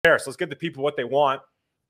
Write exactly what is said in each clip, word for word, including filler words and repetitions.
So let's get the people what they want.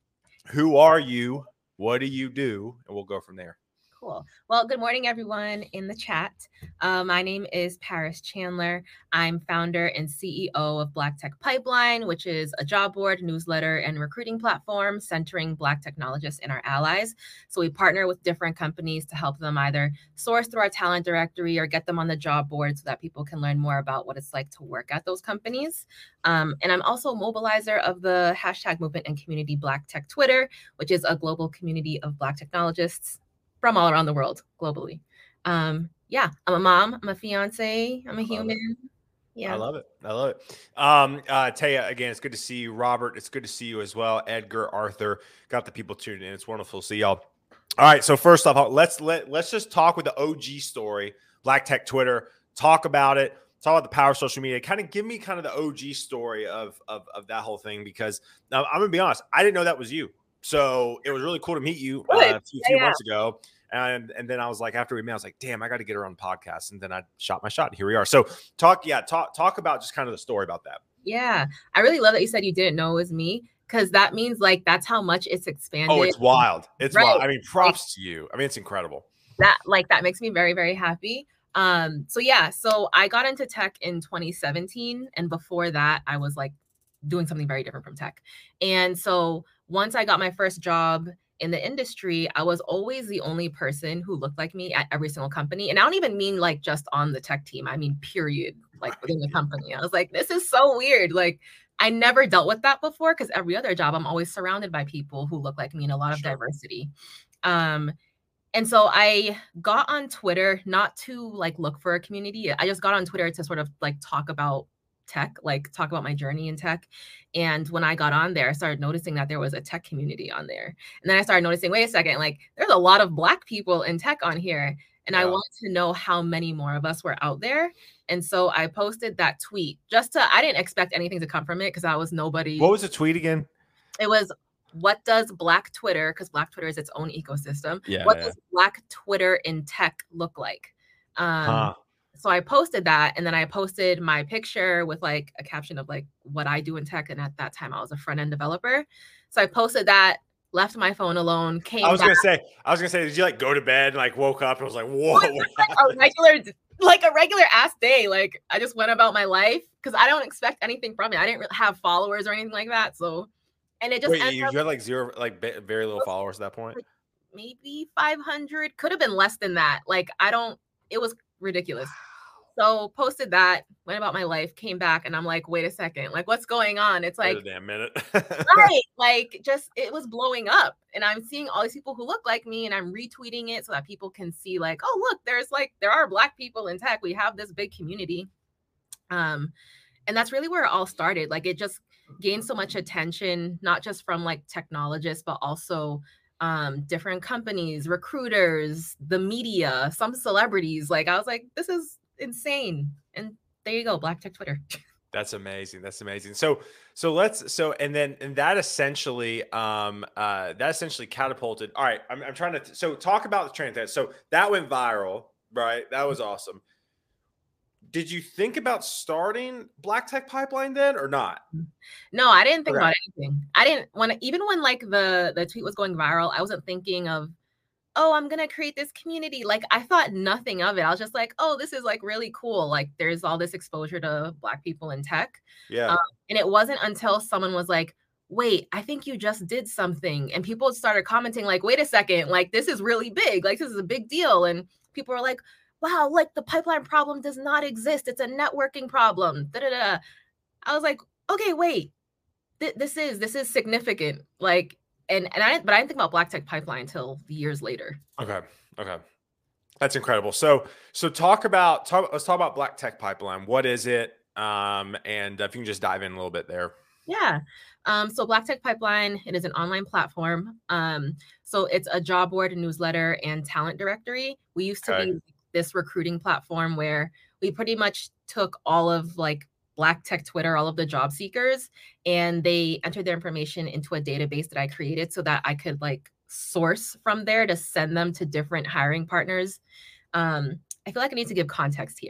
Who are you? What do you do? And we'll go from there. Cool. Well, good morning, everyone in the chat. Uh, my name is Paris Chandler. I'm founder and C E O of Black Tech Pipeline, which is a job board, newsletter, and recruiting platform centering Black technologists and our allies. So we partner with different companies to help them either source through our talent directory or get them on the job board so that people can learn more about what it's like to work at those companies. Um, and I'm also a mobilizer of the hashtag movement and community Black Tech Twitter, which is a global community of Black technologists from all around the world globally. Um, yeah, I'm a mom, I'm a fiance, I'm a human. It. Yeah. I love it. I love it. Um, uh, Taya, again, it's good to see you. Robert, it's good to see you as well. Edgar, Arthur, got the people tuned in. It's wonderful to see y'all. All right, so first off, let's let let's just talk with the O G story, Black Tech Twitter. Talk about it. Talk about the power of social media. Kind of give me kind of the O G story of of, of that whole thing, because now I'm gonna be honest, I didn't know that was you. So it was really cool to meet you uh, a few, few yeah. months ago. And and then I was like, after we met, I was like, damn, I got to get her on the podcast. And then I shot my shot. Here we are. So talk, yeah, talk talk about just kind of the story about that. Yeah, I really love that you said you didn't know it was me, because that means like that's how much it's expanded. Oh, it's wild. It's right. wild. I mean, props like, to you. I mean, it's incredible. That like that makes me very, very happy. Um, so yeah, so I got into tech in twenty seventeen, and before that, I was like doing something very different from tech. And so once I got my first job in the industry, I was always the only person who looked like me at every single company. And I don't even mean like just on the tech team. I mean, period, like within the company. I was like, this is so weird. Like I never dealt with that before, because every other job, I'm always surrounded by people who look like me and a lot of sure. diversity. Um, and so I got on Twitter, not to like look for a community. I just got on Twitter to sort of like talk about tech, like talk about my journey in tech. And when I got on there, I started noticing that there was a tech community on there. And then I started noticing, wait a second, like there's a lot of Black people in tech on here. And yeah. I wanted to know how many more of us were out there. And so I posted that tweet just to, I didn't expect anything to come from it, because I was nobody. What was the tweet again? It was, what does Black Twitter, because Black Twitter is its own ecosystem. Yeah, what yeah. does Black Twitter in tech look like? Um, huh. So I posted that, and then I posted my picture with like a caption of like what I do in tech. And at that time I was a front end developer. So I posted that, left my phone alone, came I was back. gonna say, I was gonna say, did you like go to bed and like woke up and was like, whoa, like a regular, like a regular ass day. Like I just went about my life, because I don't expect anything from it. I didn't really have followers or anything like that. So, and it just Wait, you, you had like zero, like very little followers at that point? Like maybe five hundred, could have been less than that. Like I don't, it was ridiculous. So posted that, went about my life, came back, and I'm like, wait a second, like what's going on? It's like, wait a damn minute. right, like just it was blowing up, and I'm seeing all these people who look like me, and I'm retweeting it so that people can see like, oh look, there's like there are Black people in tech. We have this big community, um, and that's really where it all started. Like it just gained so much attention, not just from like technologists, but also um, different companies, recruiters, the media, some celebrities. Like I was like, this is insane. And there you go, Black Tech Twitter. That's amazing. That's amazing. So, so let's, so, and then, and that essentially, um, uh, that essentially catapulted. All right. I'm, I'm trying to, so talk about the train of thought. So that went viral, right? That was awesome. Did you think about starting Black Tech Pipeline then or not? No, I didn't think okay. about anything. I didn't want to, even when like the, the tweet was going viral, I wasn't thinking of, oh, I'm going to create this community. Like I thought nothing of it. I was just like, oh, this is like really cool. Like there's all this exposure to Black people in tech. Yeah. Um, and it wasn't until someone was like, wait, I think you just did something. And people started commenting like, wait a second, like this is really big. Like this is a big deal. And people were like, wow, like the pipeline problem does not exist. It's a networking problem. Da, da, da. I was like, okay, wait, Th- this is, this is significant. Like, And and I but I didn't think about Black Tech Pipeline until years later. Okay. Okay. That's incredible. So so talk about talk let's talk about Black Tech Pipeline. What is it? Um, and if you can just dive in a little bit there. Yeah. Um, so Black Tech Pipeline, it is an online platform. Um, so it's a job board, newsletter, and talent directory. We used to okay. be this recruiting platform where we pretty much took all of like Black Tech Twitter, all of the job seekers, and they entered their information into a database that I created so that I could like source from there to send them to different hiring partners. Um, I feel like I need to give context here.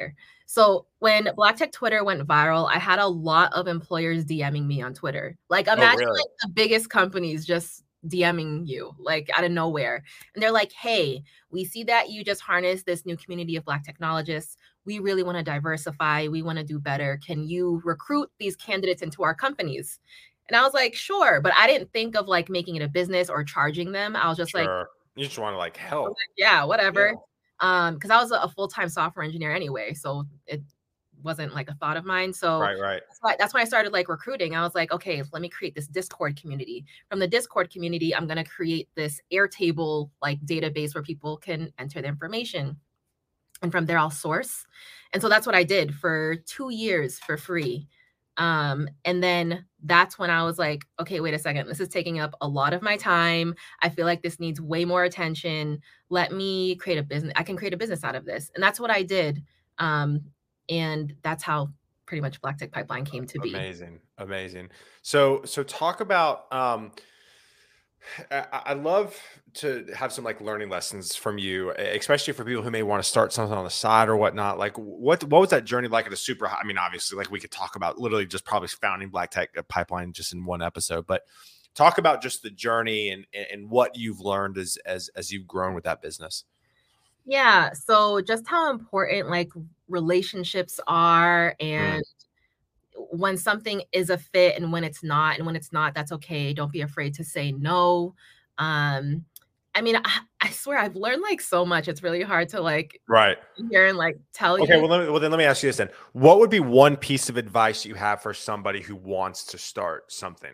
So when Black Tech Twitter went viral, I had a lot of employers DMing me on Twitter. Like Oh, imagine really? like the biggest companies just DMing you like out of nowhere. And they're like, hey, we see that you just harnessed this new community of Black technologists. We really want to diversify. We want to do better. Can you recruit these candidates into our companies? And I was like, sure. But I didn't think of like making it a business or charging them. I was just like, Sure. You just want to like help. yeah, whatever. Yeah. Um, because I was a, a full-time software engineer anyway, so it wasn't like a thought of mine. So Right, right. that's why that's when I started like recruiting. I was like, okay, let me create this Discord community. From the Discord community, I'm gonna create this Airtable like database where people can enter the information. And from there I'll source. And so that's what I did for two years for free. Um, and then that's when I was like, okay, wait a second, this is taking up a lot of my time. I feel like this needs way more attention. Let me create a business. I can create a business out of this. And that's what I did. Um, and that's how pretty much Black Tech Pipeline came to be. Amazing. Amazing. So, so talk about, um, I, I love to have some like learning lessons from you, e- especially for people who may want to start something on the side or whatnot. Like what, what was that journey like at a super high? I mean, obviously like we could talk about literally just probably founding Black Tech Pipeline just in one episode, but talk about just the journey and, and what you've learned as, as, as you've grown with that business. Yeah. So just how important like relationships are Mm. and when something is a fit and when it's not, and when it's not, that's okay. Don't be afraid to say no. Um, I mean, I, I swear I've learned like so much. It's really hard to like Right. hear and like tell Okay. you. Well, let me, well, then let me ask you this then. What would be one piece of advice you have for somebody who wants to start something?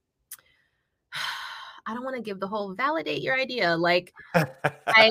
I don't want to give the whole validate your idea. Like I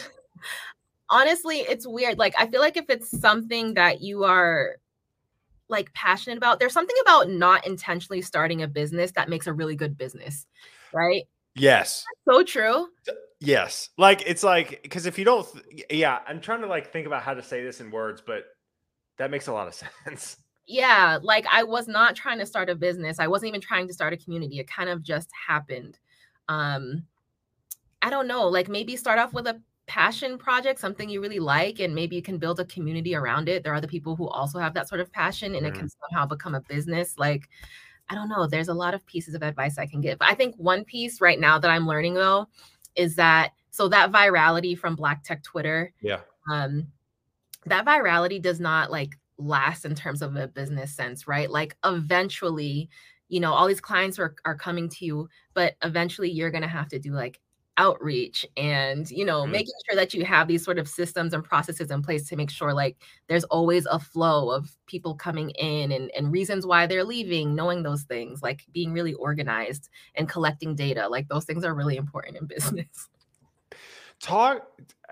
honestly, it's weird. Like I feel like if it's something that you are like passionate about, there's something about not intentionally starting a business that makes a really good business, right? Yes. So true. Yes. Like it's like, because if you don't, th- yeah, I'm trying to like think about how to say this in words, but that makes a lot of sense. Yeah, like I was not trying to start a business. I wasn't even trying to start a community. It kind of just happened. Um, I don't know, like maybe start off with a passion project, something you really like, and maybe you can build a community around it. There are other people who also have that sort of passion and it can Mhm. somehow become a business. Like, I don't know, there's a lot of pieces of advice I can give. I think one piece right now that I'm learning though is that so that virality from Black Tech Twitter, Yeah. um, that virality does not like last in terms of a business sense, right? Like eventually, you know, all these clients are, are coming to you, but eventually you're going to have to do like outreach and, you know, Mhm. making sure that you have these sort of systems and processes in place to make sure like there's always a flow of people coming in and, and reasons why they're leaving, knowing those things, like being really organized and collecting data. Like those things are really important in business. Talk.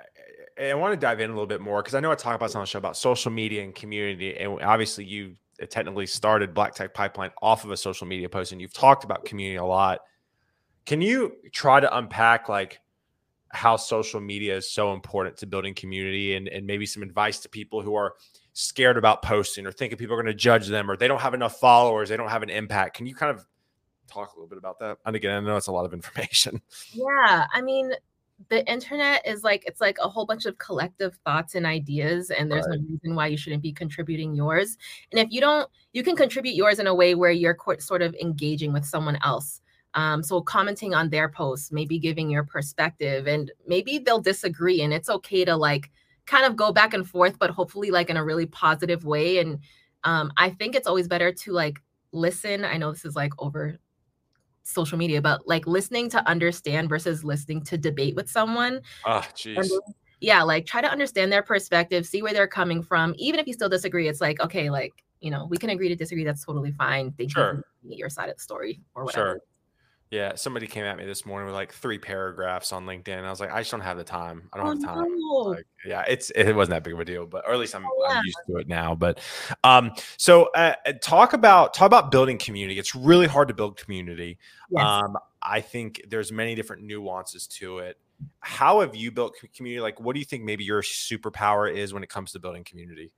I want to dive in a little bit more because I know I talk about this on the show about social media and community. And obviously, you technically started Black Tech Pipeline off of a social media post, and you've talked about community a lot. Can you try to unpack like how social media is so important to building community and, and maybe some advice to people who are scared about posting or thinking people are going to judge them or they don't have enough followers, they don't have an impact? Can you kind of talk a little bit about that? And again, I know it's a lot of information. Yeah, I mean, the internet is like it's like a whole bunch of collective thoughts and ideas, and there's Right. no reason why you shouldn't be contributing yours. And if you don't, you can contribute yours in a way where you're co- sort of engaging with someone else. Um, so commenting on their posts, maybe giving your perspective, and maybe they'll disagree, and it's okay to like kind of go back and forth, but hopefully like in a really positive way. And um, I think it's always better to like listen. I know this is like over social media, but like listening to understand versus listening to debate with someone. Oh, And geez. then, yeah, like try to understand their perspective, see where they're coming from. Even if you still disagree, it's like, okay, like, you know, we can agree to disagree. That's totally fine. Thank you for Sure. giving me your side of the story or whatever. Sure. Yeah. Somebody came at me this morning with like three paragraphs on LinkedIn. And I was like, I just don't have the time. I don't Oh have the time. no. Like, yeah, it's it wasn't that big of a deal, but or at least I'm Oh, yeah. I'm used to it now. But um, so uh, talk about talk about building community. It's really hard to build community. Yes. Um, I think there's many different nuances to it. How have you built community? Like, what do you think maybe your superpower is when it comes to building community?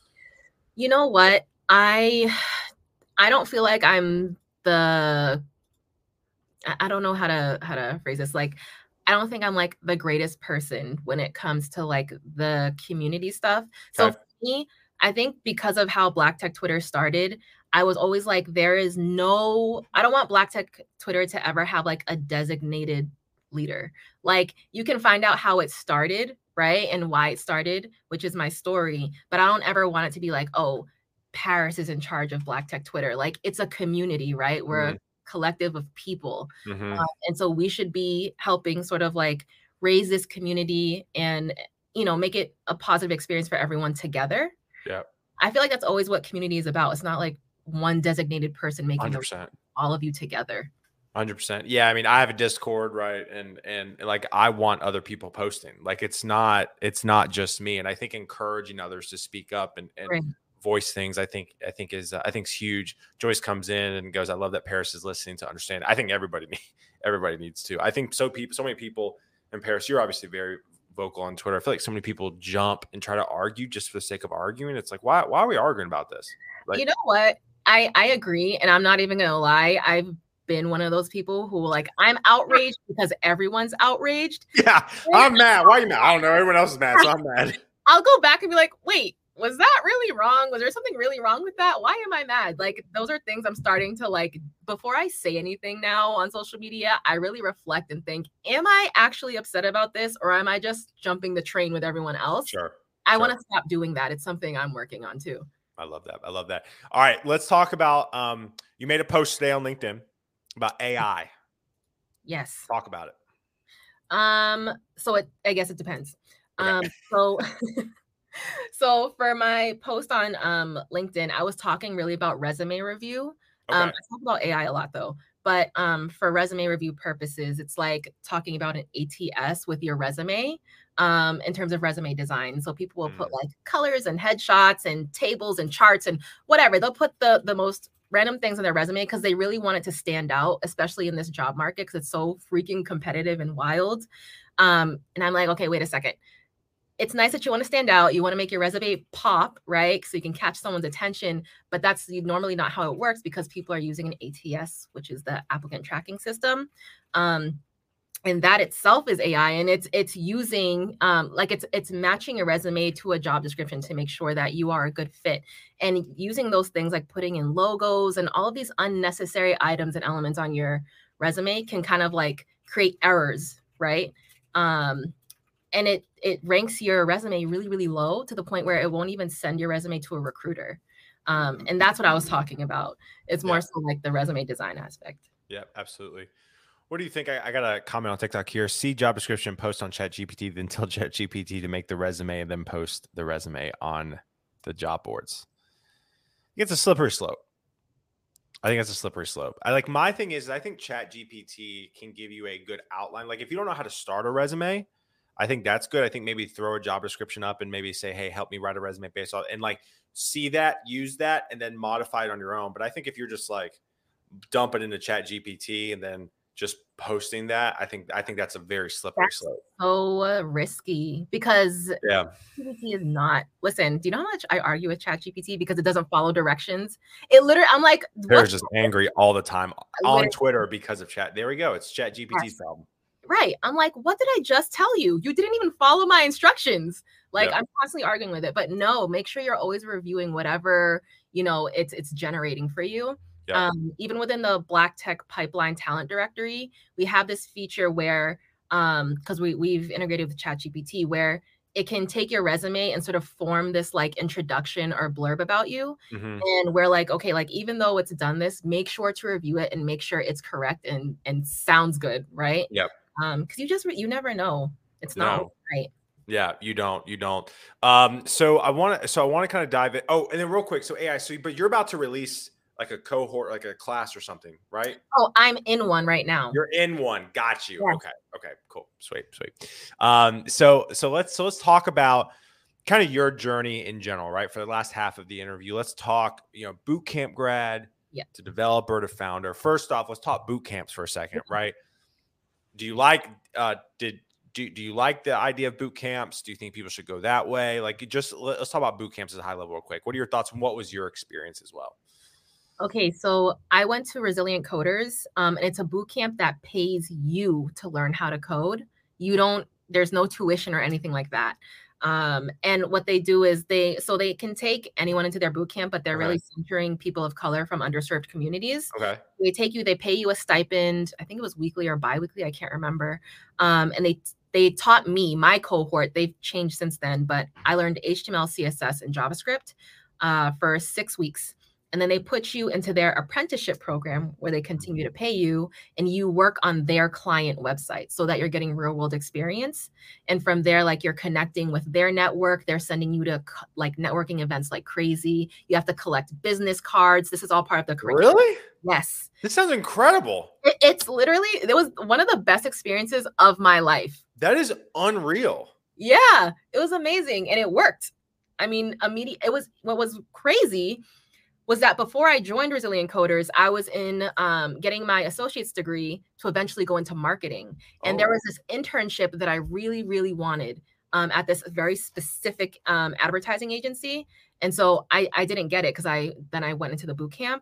You know what? I I don't feel like I'm the I I don't know how to how to phrase this. Like, I don't think I'm like the greatest person when it comes to like the community stuff. So Okay. for me, I think because of how Black Tech Twitter started, I was always like, there is no, I don't want Black Tech Twitter to ever have like a designated leader. Like you can find out how it started, right? And why it started, which is my story. But I don't ever want it to be like, oh, Paris is in charge of Black Tech Twitter. Like it's a community, right? We're mm-hmm. a collective of people. Mm-hmm. Uh, and so we should be helping sort of like raise this community and, you know, make it a positive experience for everyone together. Yeah. I feel like that's always what community is about. It's not like one designated person making the, all of you together. one hundred percent. Yeah, I mean, I have a Discord, right? And and like I want other people posting. Like it's not it's not just me. And I think encouraging others to speak up and, and right. voice things, I think I think is uh, I think is huge. Joyce comes in and goes, "I love that Paris is listening to understand." I think everybody everybody needs to. I think so people so many people in Paris, you're obviously very vocal on Twitter. I feel like so many people jump and try to argue just for the sake of arguing. It's like, why why are we arguing about this? Like, you know what? I I agree, and I'm not even gonna lie. I've been one of those people who like, I'm outraged because everyone's outraged. Yeah, I'm mad. Why are you mad? I don't know. Everyone else is mad, so I'm mad. I'll go back and be like, wait, was that really wrong? Was there something really wrong with that? Why am I mad? Like, those are things I'm starting to like, before I say anything now on social media, I really reflect and think, am I actually upset about this? Or am I just jumping the train with everyone else? Sure. I sure. want to stop doing that. It's something I'm working on too. I love that. I love that. All right, let's talk about, um, you made a post today on LinkedIn about A I. Yes. Talk about it. Um, so it, I guess it depends. Okay. Um, so, so for my post on um, LinkedIn, I was talking really about resume review. Okay. Um, I talk about A I a lot though, but um, for resume review purposes, it's like talking about an A T S with your resume um, in terms of resume design. So people will mm. put like colors and headshots and tables and charts and whatever. They'll put the the most random things on their resume because they really want it to stand out, especially in this job market because it's so freaking competitive and wild. Um, and I'm like, okay, wait a second. It's nice that you want to stand out. You want to make your resume pop, right? So you can catch someone's attention, but that's normally not how it works because people are using an A T S, which is the applicant tracking system. Um, and that itself is A I, and it's it's using um, like it's it's matching a resume to a job description to make sure that you are a good fit, and using those things like putting in logos and all of these unnecessary items and elements on your resume can kind of like create errors, right? Um, and it it ranks your resume really really low to the point where it won't even send your resume to a recruiter, um, and that's what I was talking about. It's more yeah. so like the resume design aspect. Yeah, absolutely. What do you think? I, I got a comment on TikTok here. See job description, post on ChatGPT, then tell ChatGPT to make the resume and then post the resume on the job boards. It's a slippery slope. I think it's a slippery slope. I like my thing is I think ChatGPT can give you a good outline. Like if you don't know how to start a resume, I think that's good. I think maybe throw a job description up and maybe say, hey, help me write a resume based on, and like see that, use that, and then modify it on your own. But I think if you're just like dump it into ChatGPT and then just posting that, I think I think that's a very slippery that's slope. So uh, risky because yeah, G P T is not. Listen, do you know how much I argue with ChatGPT because it doesn't follow directions? It literally, I'm like, they're just angry all the time on Twitter because of Chat. There we go. It's ChatGPT's yes. problem. Right. I'm like, what did I just tell you? You didn't even follow my instructions. Like yep. I'm constantly arguing with it, but no, make sure you're always reviewing whatever, you know, it's it's generating for you. Yep. Um, even within the Black Tech Pipeline Talent Directory, we have this feature where, um, because we we've integrated with ChatGPT, where it can take your resume and sort of form this like introduction or blurb about you. Mm-hmm. And we're like, okay, like even though it's done this, make sure to review it and make sure it's correct and and sounds good, right? Yep. Um, because you just you never know. It's not no. right. Yeah, you don't, you don't. Um, so I want to, so I want to kind of dive in. Oh, and then real quick, so A I, so but you're about to release like a cohort, like a class or something, right? Oh, I'm in one right now. You're in one. Got you. Yeah. Okay. Okay. Cool. Sweet. Sweet. Um, so so let's so let's talk about kind of your journey in general, right? For the last half of the interview, let's talk, you know, boot camp grad yeah. to developer to founder. First off, let's talk boot camps for a second, right? Do you like uh did do, do you like the idea of boot camps? Do you think people should go that way? Like just let's talk about boot camps at a high level real quick. What are your thoughts and what was your experience as well? Okay, so I went to Resilient Coders, um, and it's a boot camp that pays you to learn how to code. You don't, there's no tuition or anything like that. Um, and what they do is they so they can take anyone into their boot camp, but they're Okay. really centering people of color from underserved communities. Okay. They take you, they pay you a stipend. I think it was weekly or biweekly. I can't remember. Um, and they they taught me, my cohort. They've changed since then, but I learned H T M L, C S S, and JavaScript uh, for six weeks. And then they put you into their apprenticeship program where they continue to pay you and you work on their client website so that you're getting real world experience. And from there, like you're connecting with their network. They're sending you to like networking events like crazy. You have to collect business cards. This is all part of the curriculum. Really? Yes. This sounds incredible. It, it's literally, it was one of the best experiences of my life. That is unreal. Yeah, it was amazing. And it worked. I mean, immediate, it was, what was crazy was that before I joined Resilient Coders, I was in um, getting my associate's degree to eventually go into marketing. And oh. there was this internship that I really, really wanted um, at this very specific um, advertising agency. And so I, I didn't get it because I then I went into the boot camp.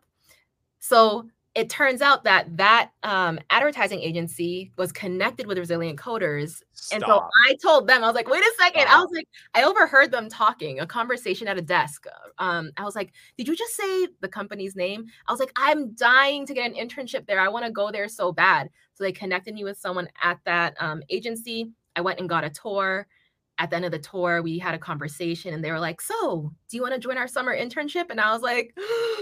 So it turns out that that um, advertising agency was connected with Resilient Coders. Stop. And so I told them, I was like, wait a second. Stop. I was like, I overheard them talking, a conversation at a desk. Um, I was like, did you just say the company's name? I was like, I'm dying to get an internship there. I want to go there so bad. So they connected me with someone at that um, agency. I went and got a tour. At the end of the tour, we had a conversation and they were like, so do you want to join our summer internship? And I was like,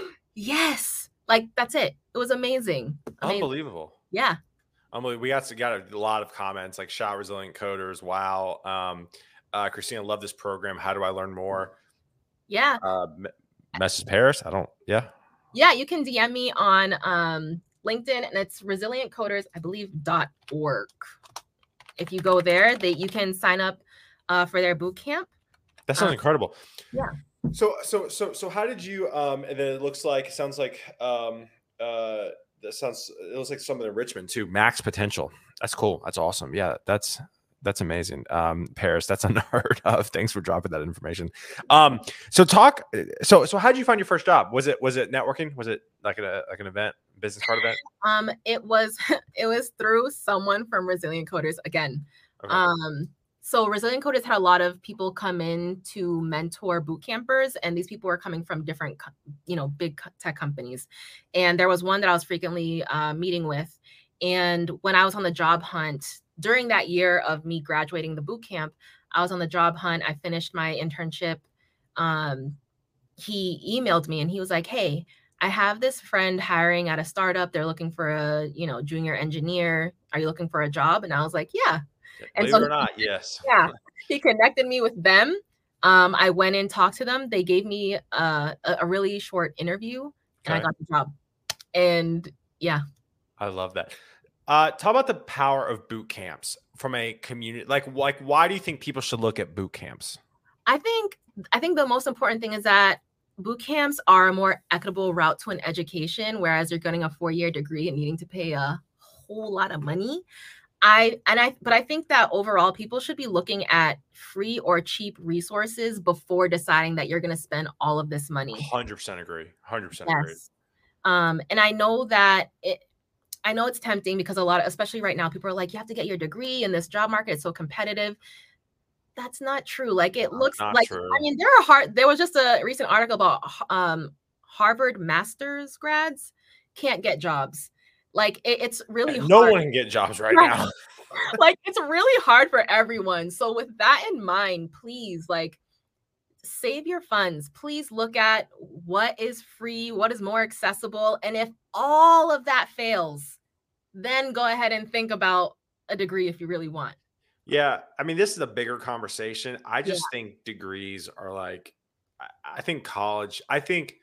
yes. Like, that's it. It was amazing. amazing. Unbelievable. Yeah. Unbelievable. We got, to, got a lot of comments like shout Resilient Coders. Wow. Um, uh, Christina, love this program. How do I learn more? Yeah. Uh, message Paris. I don't. Yeah. Yeah. You can D M me on um, LinkedIn and it's resilient coders, I believe, dot org. If you go there, they, you can sign up uh, for their boot camp. That sounds um, incredible. Yeah. So, so, so, so how did you, um, and then it looks like, it sounds like, um, uh, that sounds, it looks like some of the Richmond too, max potential. That's cool. That's awesome. Yeah. That's, that's amazing. Um, Paris, that's unheard of. Thanks for dropping that information. Um, so talk, so, so how did you find your first job? Was it, was it networking? Was it like a, like an event, business card event? Um, it was, it was through someone from Resilient Coders again. Okay. Um, So Resilient Coders had a lot of people come in to mentor boot campers, and these people were coming from different, you know, big tech companies. And there was one that I was frequently uh, meeting with. And when I was on the job hunt, during that year of me graduating the boot camp, I was on the job hunt. I finished my internship. Um, he emailed me and he was like, hey, I have this friend hiring at a startup. They're looking for a, you know, junior engineer. Are you looking for a job? And I was like, yeah. And Believe so it or not, yes. Yeah, he connected me with them. Um, I went and talked to them. They gave me uh, a, a really short interview, and okay. I got the job. And yeah, I love that. Uh, talk about the power of boot camps from a community. Like, like, why do you think people should look at boot camps? I think I think the most important thing is that boot camps are a more equitable route to an education, whereas you're getting a four-year degree and needing to pay a whole lot of money. I and I but I think that overall people should be looking at free or cheap resources before deciding that you're going to spend all of this money. one hundred percent agree. one hundred percent yes. agree. Um, and I know that it I know it's tempting because a lot of, especially right now, people are like, you have to get your degree in this job market. It's so competitive. That's not true. Like it looks not like, true. I mean, there are hard, there was just a recent article about um, Harvard master's grads can't get jobs. Like it, it's really no hard. one can get jobs right, right. now. Like it's really hard for everyone. So with that in mind, please like save your funds. Please look at what is free, what is more accessible. And if all of that fails, then go ahead and think about a degree if you really want. Yeah. I mean, this is a bigger conversation. I just yeah. think degrees are like, I, I think college, I think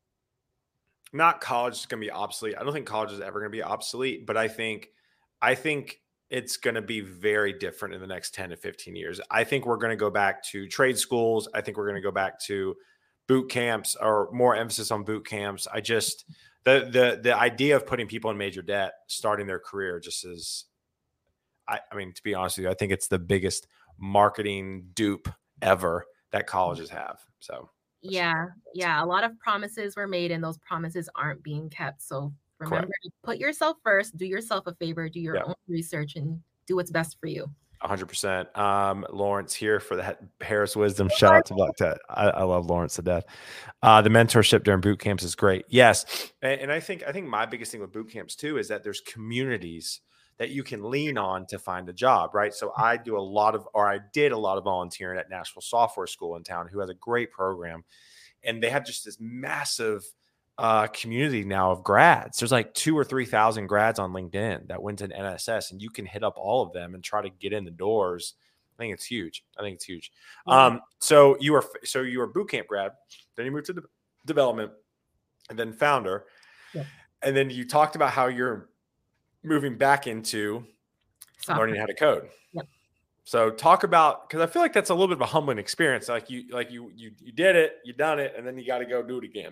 not college is going to be obsolete. I don't think college is ever going to be obsolete, but I think, I think it's going to be very different in the next ten to fifteen years. I think we're going to go back to trade schools. I think we're going to go back to boot camps or more emphasis on boot camps. I just, the, the, the idea of putting people in major debt, starting their career just is, I, I mean, to be honest with you, I think it's the biggest marketing dupe ever that colleges have. So. Yeah. Yeah. A lot of promises were made and those promises aren't being kept. So remember Correct. to put yourself first, do yourself a favor, do your yeah. own research and do what's best for you. one hundred percent. Um, Lawrence here for the Harris Wisdom. Shout out to Black Tech. I, I love Lawrence to death. Uh, the mentorship during boot camps is great. Yes, and, and I think I think my biggest thing with boot camps too is that there's communities that you can lean on to find a job, right? So I do a lot of, or I did a lot of volunteering at Nashville Software School in town, who has a great program, and they have just this massive uh, community now of grads. There's like two or three thousand grads on LinkedIn that went to an N S S, and you can hit up all of them and try to get in the doors. I think it's huge. I think it's huge. Yeah. Um, so you were so you were a boot camp grad, then you moved to de- development, and then founder, Yeah. and then you talked about how you're moving back into Software. learning how to code. Yep. So talk about, because I feel like that's a little bit of a humbling experience. Like you, like you, you, you did it, you done it, and then you got to go do it again.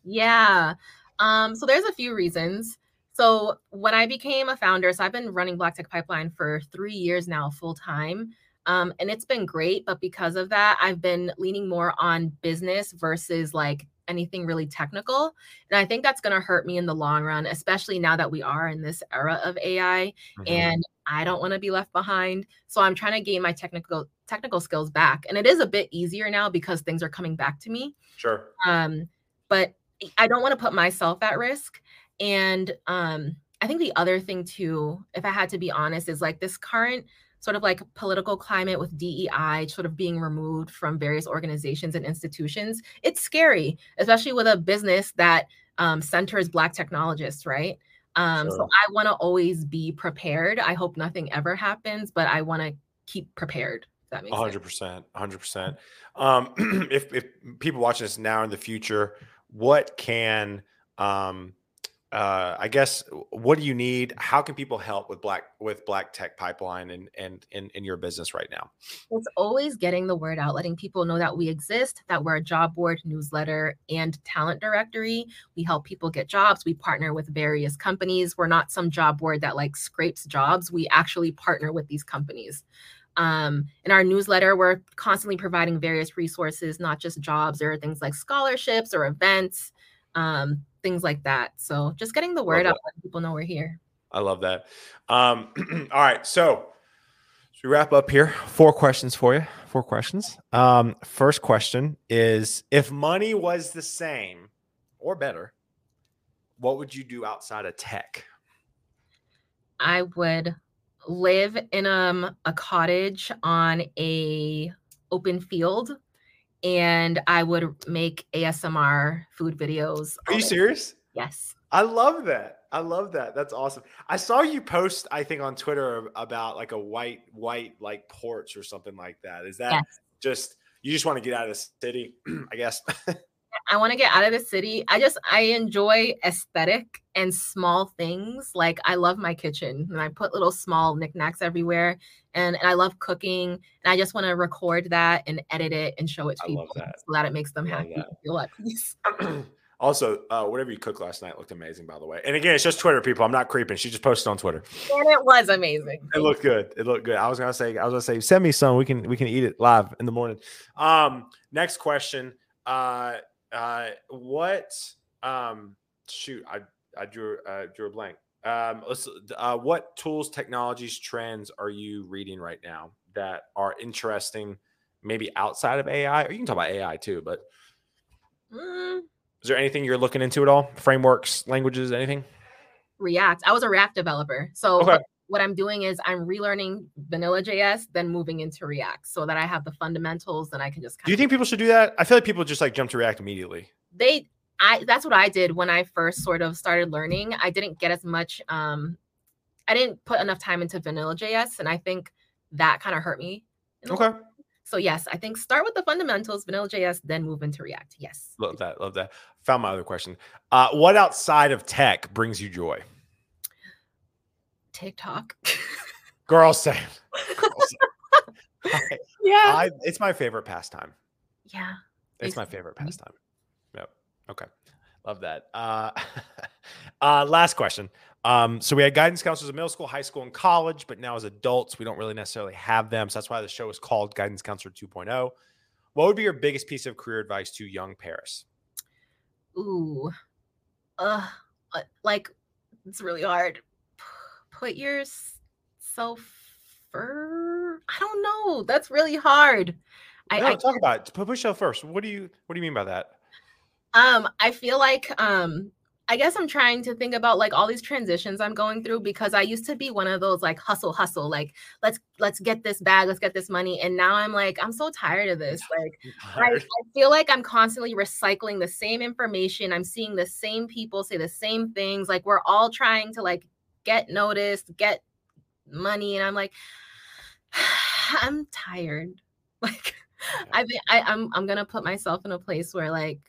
Yeah. Um, so there's a few reasons. So when I became a founder, so I've been running Black Tech Pipeline for three years now, full time. Um, and it's been great. But because of that, I've been leaning more on business versus like anything really technical. And I think that's going to hurt me in the long run, especially now that we are in this era of A I. Mm-hmm. And I don't want to be left behind. So I'm trying to gain my technical technical skills back. And it is a bit easier now because things are coming back to me. Sure. Um, but I don't want to put myself at risk. And um, I think the other thing too, if I had to be honest, is like this current sort of like political climate with D E I sort of being removed from various organizations and institutions. It's scary, especially with a business that um, centers Black technologists, right? Um, sure. So I want to always be prepared. I hope nothing ever happens, but I want to keep prepared. If that makes one hundred percent, one hundred percent. Um, if, if people watching this now in the future, what can, um, uh, I guess, what do you need? How can people help with Black with Black Tech Pipeline and and in, in your business right now? It's always getting the word out, letting people know that we exist, that we're a job board, newsletter, and talent directory. We help people get jobs. We partner with various companies. We're not some job board that like scrapes jobs. We actually partner with these companies. Um, in our newsletter, we're constantly providing various resources, not just jobs. There are things like scholarships or events, um, things like that. So just getting the word out, letting people know we're here. I love that. Um, all right. So, so we wrap up here. Four questions for you. Four questions. Um, first question is, if money was the same or better, what would you do outside of tech? I would live in um, a cottage on a open field, and I would make A S M R food videos. Are you serious? Yes. I love that. I love that. That's awesome. I saw you post, I think, on Twitter about like a white, white like porch or something like that. Is that yes. just, you just want to get out of the city, I guess? I want to get out of the city. I just, I enjoy aesthetic and small things. Like I love my kitchen and I put little small knickknacks everywhere. And, and I love cooking. And I just want to record that and edit it and show it to I people that. so that it makes them happy and feel at peace. Also, uh, whatever you cooked last night looked amazing, by the way. And again, it's just Twitter, people. I'm not creeping. She just posted on Twitter. And it was amazing. It looked good. It looked good. I was gonna say, I was gonna say, send me some. We can we can eat it live in the morning. Um, next question. Uh, uh, what? Um, shoot, I I drew uh, drew a blank. Um, let's. Uh, what tools, technologies, trends are you reading right now that are interesting? Maybe outside of A I, or you can talk about A I too. But mm. is there anything you're looking into at all? Frameworks, languages, anything? React. I was a React developer, so. Okay. What I'm doing is I'm relearning Vanilla J S, then moving into React so that I have the fundamentals and I can just kind Do you think people should do that? I feel like people just like jump to React immediately. They, I, that's what I did when I first sort of started learning. I didn't get as much, um, I didn't put enough time into Vanilla J S, and I think that kind of hurt me. Okay. So yes, I think start with the fundamentals, Vanilla J S, then move into React. Yes. Love that. Love that. Found my other question. Uh, what outside of tech brings you joy? TikTok. Girl, same. Girl, same. I, yeah. I, it's my favorite pastime. Yeah. It's my favorite pastime. Yep. Okay. Love that. Uh, uh, last question. Um, so we had guidance counselors in middle school, high school, and college, but now as adults, we don't really necessarily have them. So that's why the show is called Guidance Counselor two point oh. What would be your biggest piece of career advice to young Paris? Ooh. Uh, like, it's really hard. Put yourself first. I don't know. That's really hard. I, No, I talk about it. Push yourself first. What do you What do you mean by that? um I feel like um I guess I'm trying to think about like all these transitions I'm going through, because I used to be one of those like hustle hustle like let's let's get this bag, let's get this money, and now I'm like I'm so tired of this. Like I, I feel like I'm constantly recycling the same information. I'm seeing the same people say the same things. Like we're all trying to like get noticed, get money, and I'm like I'm tired. Like I think I I'm I'm gonna put myself in a place where like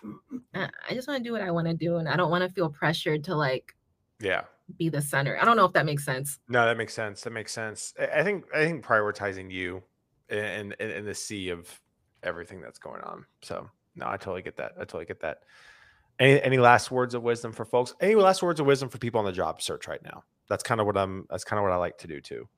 I just want to do what I want to do, and I don't want to feel pressured to like Yeah. be the center. I don't know if that makes sense. No, that makes sense. That makes sense. I I think I think prioritizing you in in, in the sea of everything that's going on. So no, I totally get that. I totally get that. Any any last words of wisdom for folks? Any last words of wisdom for people on the job search right now? That's kind of what I'm. That's kind of what I like to do too.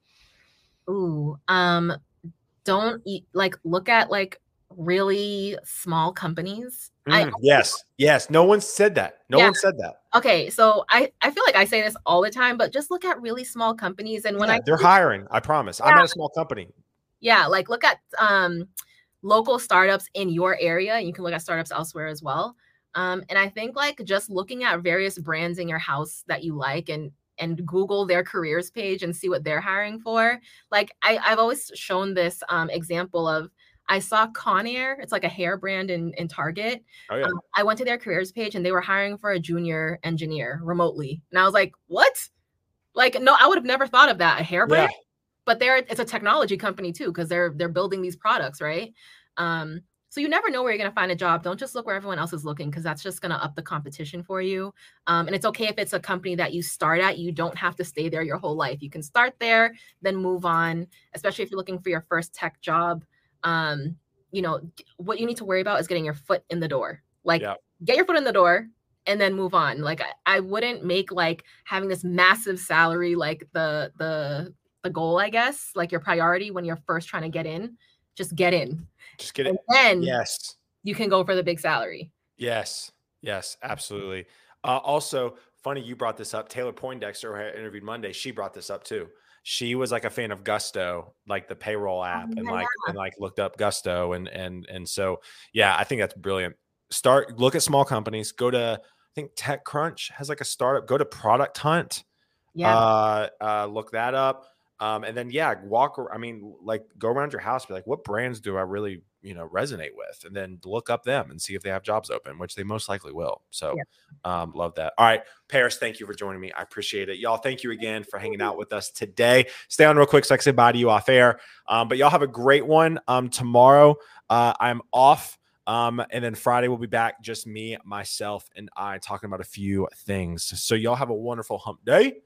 Ooh, um, don't eat, like look at like really small companies. I Mm, yes, yes. No one said that. No Yeah. one said that. okay, so I I feel like I say this all the time, but just look at really small companies, and when Yeah, I they're hiring. I promise. I'm Yeah. at a small company. yeah, like look at um local startups in your area. You can look at startups elsewhere as well. Um, and I think like just looking at various brands in your house that you like, and and Google their careers page and see what they're hiring for. Like I, I've always shown this um, example of I saw Conair. It's like a hair brand in, in Target. Oh yeah. Um, I went to their careers page and they were hiring for a junior engineer remotely. And I was like, what? Like, no, I would have never thought of that. A hair brand? Yeah. But they're it's a technology company too, because they're they're building these products, right? Um, so you never know where you're gonna find a job. Don't just look where everyone else is looking, because that's just gonna up the competition for you. Um, and it's okay if it's a company that you start at. You don't have to stay there your whole life. You can start there, then move on. Especially if you're looking for your first tech job. Um, you know what you need to worry about is getting your foot in the door. Like Yeah. get your foot in the door and then move on. Like I, I wouldn't make like having this massive salary like the the the goal, I guess, like your priority when you're first trying to get in. Just get in. Just get it. And then Yes. you can go for the big salary. Yes. Yes. Absolutely. Uh, also, funny you brought this up. Taylor Poindexter, who I interviewed Monday, she brought this up too. She was like a fan of Gusto, like the payroll app, Oh, and yeah. like and like looked up Gusto, and and and so yeah, I think that's brilliant. Start look at small companies. Go to I think TechCrunch has like a startup. Go to Product Hunt. Yeah. Uh, uh, look that up. Um, and then yeah, walk. ar- I mean, like go around your house, be like, what brands do I really, you know, resonate with? And then look up them and see if they have jobs open, which they most likely will. So, Yeah. um, love that. All right, Paris, thank you for joining me. I appreciate it, y'all. Thank you again for hanging out with us today. Stay on real quick so I can say bye to you off air. Um, but y'all have a great one. Um, tomorrow, uh, I'm off. Um, and then Friday we'll be back, just me, myself, and I talking about a few things. So y'all have a wonderful hump day,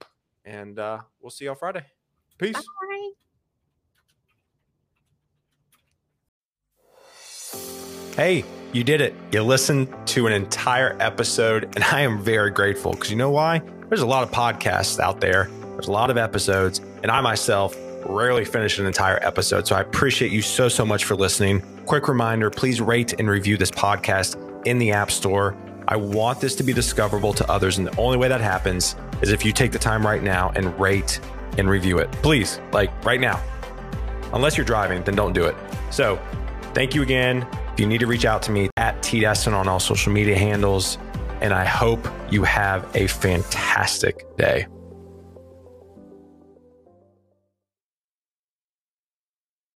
and uh, we'll see y'all Friday. Peace. Bye. Hey, you did it. You listened to an entire episode, and I am very grateful because you know why? There's a lot of podcasts out there. There's a lot of episodes, and I myself rarely finish an entire episode. So I appreciate you so, so much for listening. Quick reminder, please rate and review this podcast in the App Store. I want this to be discoverable to others, and the only way that happens is if you take the time right now and rate and review it. Please, like right now. Unless you're driving, then don't do it. So thank you again. If you need to reach out to me, at T Destin on all social media handles. And I hope you have a fantastic day.